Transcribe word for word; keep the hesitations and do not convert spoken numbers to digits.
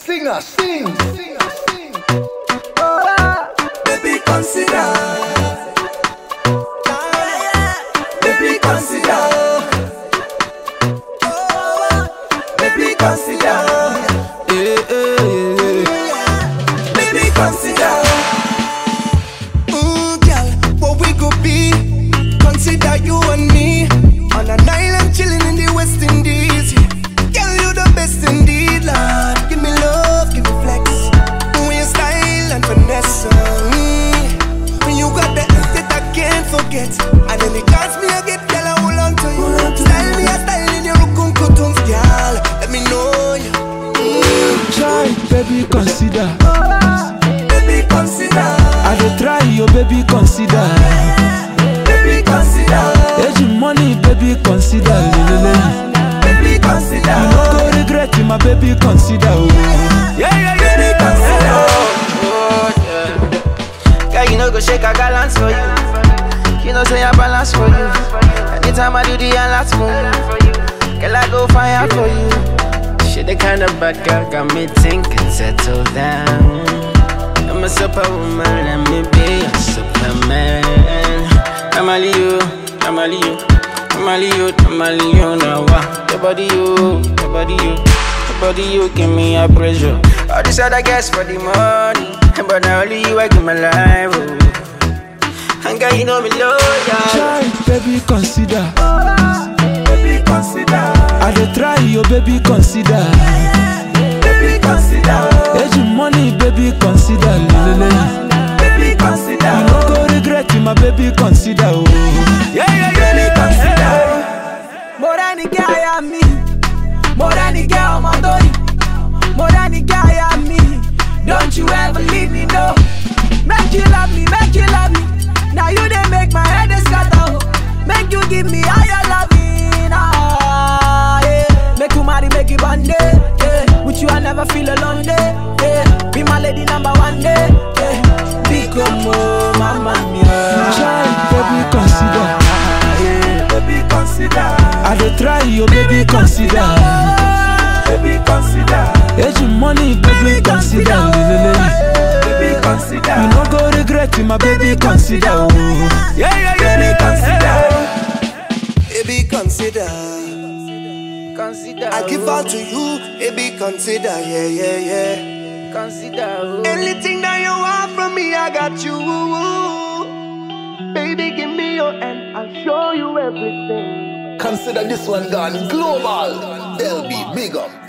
Singer, sing, singer, sing. Baby, consider. Baby, consider. Baby, consider. Yeah, yeah, yeah. Baby, consider. Mm, girl, what we could be? Consider you and me on an island chilling in the West Indies. Girl, you the best indeed, Lord. Give me love, give me flex. When your style and finesse. Mm, when you got the that I can't forget. And then it costs me, I get girl, I hold on to you. Style me a style in your rukun kutuns, girl. Let me know you. Mm. Try, baby, consider. Baby, consider. I dey try, your baby, consider. Baby, consider. Age money, baby, consider. Lelele. Baby, consider. You no go regret it, my baby, consider. Oh. Yeah, yeah, yeah. Baby, consider. Oh, yeah. Girl, you know go shake a balance for you. You know say I balance for you. Anytime I do the last for you. Girl, I go fire for you. She the kind of bad girl got me thinking, settle down. I'm a superwoman, let me be a superman. I'm only you, I'm only you, I'm only you, I'm only you now. Your body you, your body you, your body you give me a pressure. All this other guys for the money, but now only you I give my life. Oh. And girl, you know me loyal. Try, baby, consider. Baby, consider. I dey try, your baby, consider. Baby, consider. Age money, baby, consider. Lelele. Baby, consider. You no go regret it, my baby, consider. Oh. Yeah, yeah, yeah. Baby, consider. More than the guy I me, more than the girl my body, more than the guy I me. Don't you ever leave me, no. Make you love me, make you love me. Now you they make my head scatter. Make you give me higher loving, ah, yeah. Make you marry, make you one day, yeah. With you I never feel alone, yeah, yeah. Be my lady number one day, yeah. Become more, mama mia. Try, baby, consider. Yeah, baby, consider. I dey try, your baby, consider. Baby, consider. Age money, baby, consider. Lelele. Baby, consider. You no go regret it, my baby, consider. Oh. Yeah, yeah, yeah. Baby, consider. Baby, consider. Consider, I give all to you. Baby, consider. Yeah, yeah, yeah. consider. Oh. Anything that you want from me, I got you. Baby, give me your hand. I'll show you everything. Consider this one gone global. They'll be big up.